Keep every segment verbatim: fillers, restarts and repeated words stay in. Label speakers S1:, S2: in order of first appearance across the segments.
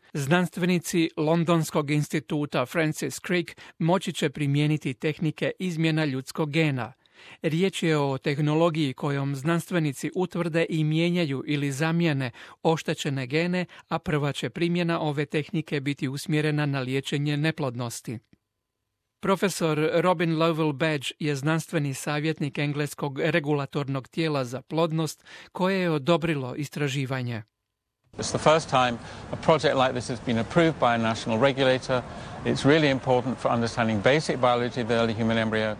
S1: Znanstvenici Londonskog instituta Francis Crick moći će primijeniti tehnike izmjena ljudskog gena. Riječ je o tehnologiji kojom znanstvenici utvrde i mijenjaju ili zamijene oštećene gene, a prva će primjena ove tehnike biti usmjerena na liječenje neplodnosti. Profesor Robin Lovell Badge je znanstveni savjetnik engleskog regulatornog tijela za plodnost koje je odobrilo istraživanje.
S2: It's the first time a project like this has been approved by a national regulator. It's really important for understanding basic biology of the early human embryo.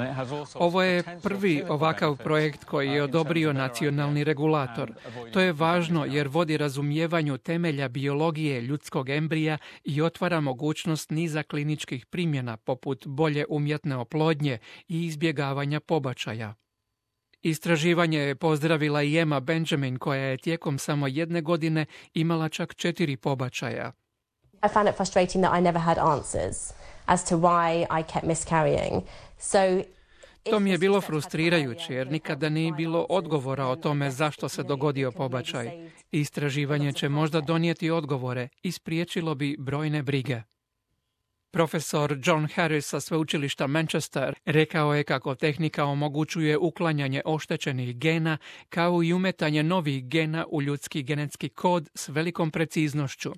S1: Ovo je prvi ovakav projekt koji je odobrio nacionalni regulator. To je važno jer vodi razumijevanju temelja biologije ljudskog embrija i otvara mogućnost niza kliničkih primjena poput bolje umjetne oplodnje i izbjegavanja pobačaja. Istraživanje je pozdravila i Emma Benjamin koja je tijekom samo jedne godine imala čak četiri pobačaja.
S3: I found it frustrating that I never had answers as to why I kept miscarrying. So
S1: To mi je bilo frustrirajuće jer nikada nije bilo odgovora o tome zašto se dogodio pobačaj. Istraživanje će možda donijeti odgovore i spriječilo bi brojne brige. Profesor John Harris sa sveučilišta Manchester rekao je kako tehnika omogućuje uklanjanje oštećenih gena kao i umetanje novih gena u ljudski genetski kod s velikom preciznošću.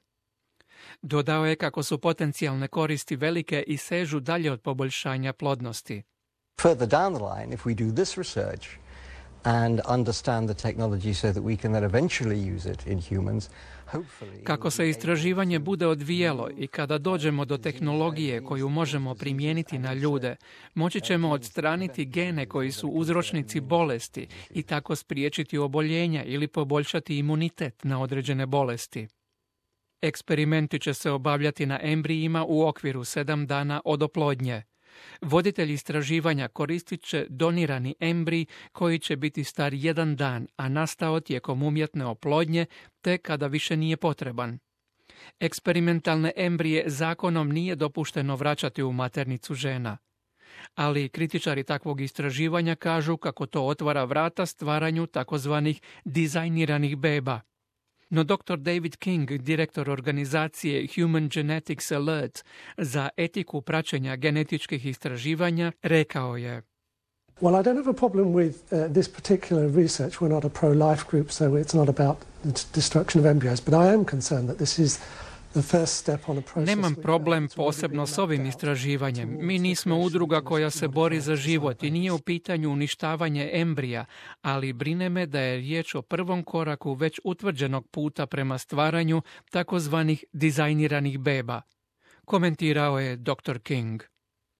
S1: Dodao je kako su potencijalne koristi velike i sežu dalje od poboljšanja plodnosti.
S4: Further down the line, if we do this research and understand the technology so that we can then eventually use it in humans, hopefully...
S1: Kako se istraživanje bude odvijalo i kada dođemo do tehnologije koju možemo primijeniti na ljude, moći ćemo odstraniti gene koji su uzročnici bolesti i tako spriječiti oboljenja ili poboljšati imunitet na određene bolesti. Eksperimenti će se obavljati na embrijima u okviru sedam dana od oplodnje. Voditelj istraživanja koristit će donirani embrij koji će biti star jedan dan, a nastao tijekom umjetne oplodnje te kada više nije potreban. Eksperimentalne embrije zakonom nije dopušteno vraćati u maternicu žena. Ali kritičari takvog istraživanja kažu kako to otvara vrata stvaranju takozvanih dizajniranih beba. No doktor David King, direktor organizacije Human Genetics Alert za etiku praćenja genetičkih istraživanja, rekao je:
S5: Well, I don't have a problem with uh, this particular research. We're not a pro-life group, so it's not about the destruction of embryos, but I am concerned that this is the first step on a process.
S1: Nemam problem posebno s ovim istraživanjem. Mi nismo udruga koja se bori za život i nije u pitanju uništavanje embrija, ali brine me da je riječ o prvom koraku već utvrđenog puta prema stvaranju takozvanih dizajniranih beba, komentirao je doktor King.